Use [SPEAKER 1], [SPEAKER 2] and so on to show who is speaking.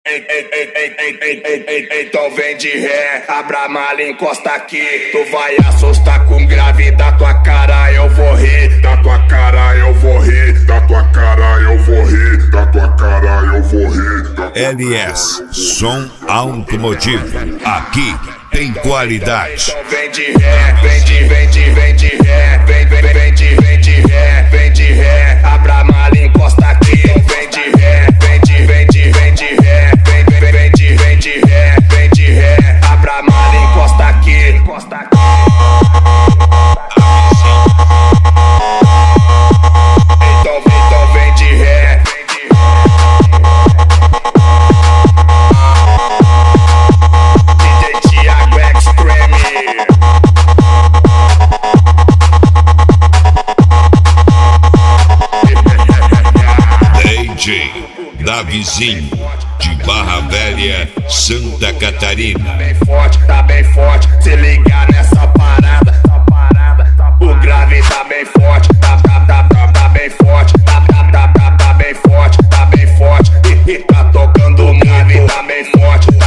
[SPEAKER 1] Então vem de ré, abra a mala e encosta aqui. Tu vai assustar com grave, da tua cara eu vou rir. Da tua cara eu vou rir, da tua cara eu vou rir, da tua cara eu vou rir.
[SPEAKER 2] LS, som automotivo, aqui tem qualidade.
[SPEAKER 1] Então vem de ré, vem de ré, vem de ré, vem de ré, abra a mala e encosta aqui. Vem de ré, vem de ré, vem de ré, abra a mala e encosta aqui, encosta aqui. Então vem de ré, DJ Thiago Extreme.
[SPEAKER 2] DJ Davizinho, de Barra Velha, Santa Catarina.
[SPEAKER 1] Tá bem forte, se ligar nessa parada. O grave tá bem forte, tá bem forte, tá bem forte, tá bem forte. E tá tocando o grave, tá bem forte.